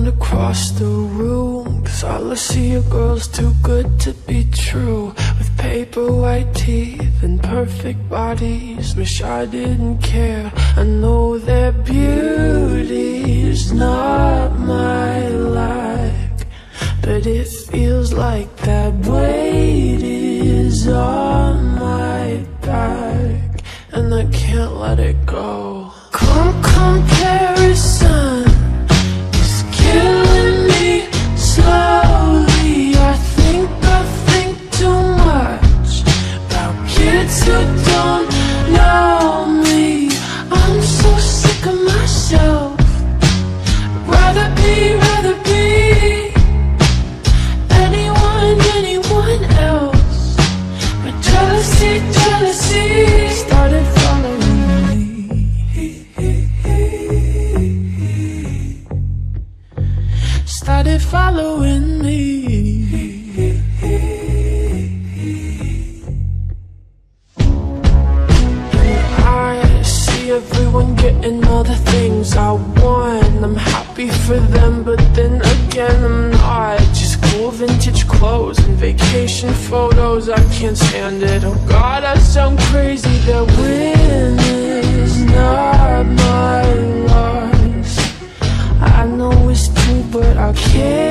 across the room, 'cause all I see are girls too good to be true, with paper white teeth and perfect bodies. Wish I didn't care. I know their beauty is not my like, but it feels like that weight is on my back, and I can't let it go. Comparison is killing me slowly. I think too much about kids who don't know me. I'm so sick of myself. Rather be anyone else. But jealousy started following me. Started following me. I see everyone getting all the things I want. I'm happy for them, but then again I'm not. Just cool vintage clothes and vacation photos, I can't stand it. Oh God, I sound crazy. That win is not my loss. I know it's true, but I can't.